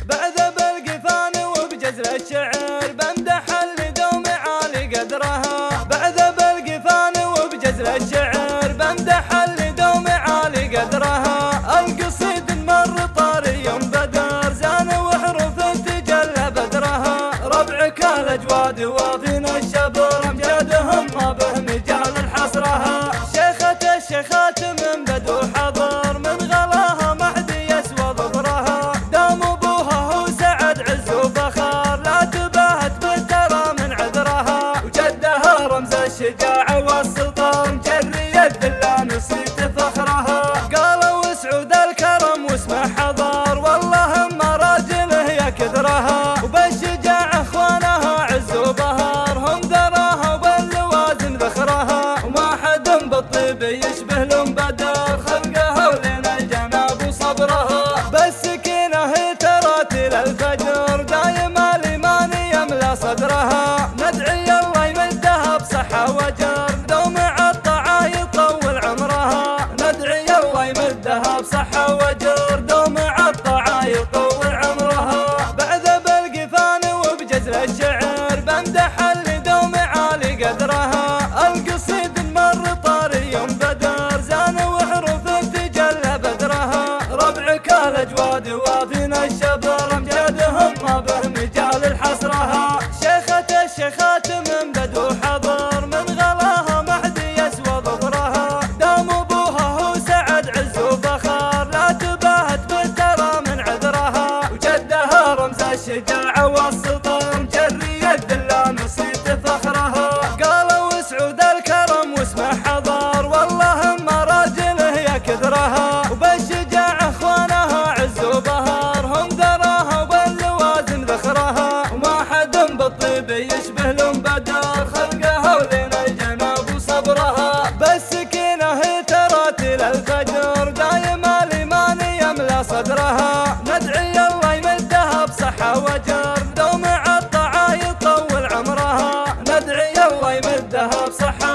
بعذب القفان وبجزر الشعر بمدح اللي دوم عالي قدرها. بعذب القفان وبجزر الشعر بمدح اللي دوم عالي قدرها. القصيد مر طاري بدر زان وحروف تجلى بدرها. ربعك الاجواد وافين الشبر امجادهم ما به مجال الحصرها. شيخة الشيخات من بدو حضر من غلاها محدي يسوى ظفرها. دام ابوها هو سعد عز وفخر لا تباهت بالترى من عذرها. وجدها رمز الشجاعة والسلطان مجري الذل نصيت فخرها. قالوا سعود الكرم واسمه حضر والله ما راجله يكثرها. وبالشجاعة اخوانها عز وبهر هم ذراها وباللوازم ذخرها. وما حد بالطيب يشبه لهم بدر خلقها ولين الجناب وصبرها. بالسكينة هي تراتل الفجر دايما الايمان يملا صدرها. ندعي الله يمدها بصحة وجر دوم عالطاعة يطول عمرها. ندعي الله يمدها بصحة وجر دوم عالطاعة يطول عمرها. بعذب القفان وبجزر الشعر بمدح اللي دوم عالي قدرها. القصيد مر طاري بدر زان وحروف تجلى بدرها. ربعك الاجواد وافين الشبر امجادهم ما به مجال الحصرها. شيخة الشيخات من بدو حضر من غلاها محدي يسوى ظفرها. دام ابوها هو سعد عز وفخر لا تباهت بالترى من عذرها. وجدها رمز الشجاعة والسلطان مجري الذل نصيت فخرها. قالوا سعود الكرم واسمه حضر والله ما راجله يكثرها. وبالشجاعة اخوانها عز وبهر هم ذراها وباللوازم ذخرها. وما حد بالطيب يشبه لهم بدر خلقها ولين الجناب وصبرها. بالسكينة هي تراتل الفجر دايما الايمان يملا صدرها. ندعي الله يمدها بصحة وجر دوم عالطاعة يطول عمرها. ندعي الله يمدها بصحة